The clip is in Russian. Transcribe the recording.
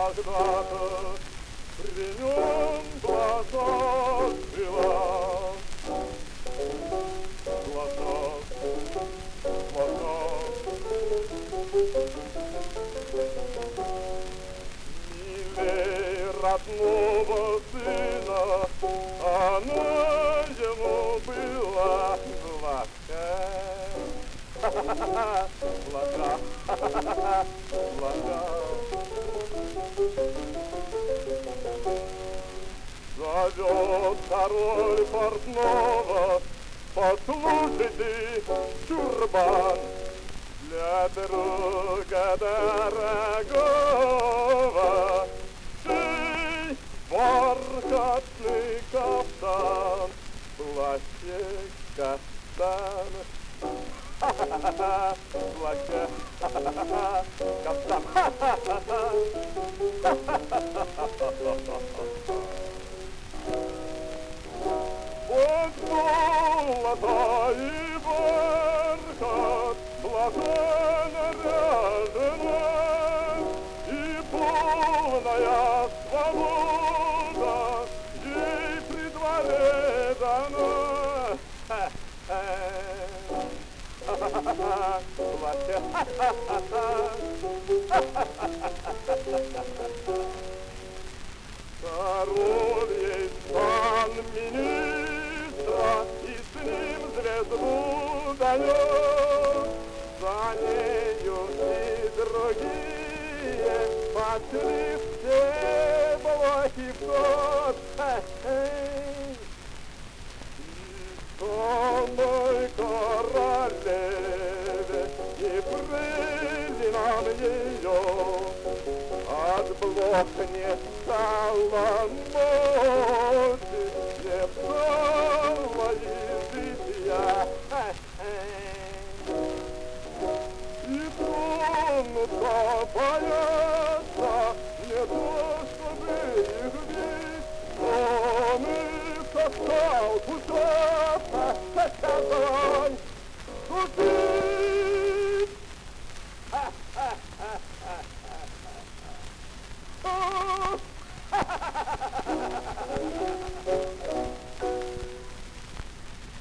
когда-то при нем глаза была. Глаза, глаза. Милей родного сына, она ему была блага. Блага, блага. Зовет король портного, послушай ты, чурбан, для друга дорогого шей бархатный кафтан, плащик кафтан. Плащик кафтан. Вот золото и бархат, блаженно ряжена, и полная свобода ей при дворе дана. Король ей сан министра, и с ним звезду дает. За нею и другие пошли все блохи в ход. И самой королеве и прыгнем ее от блох не стало ночи, не стало и житья. И комната боятся не то, чтобы их бить, он и состал пустого сказал.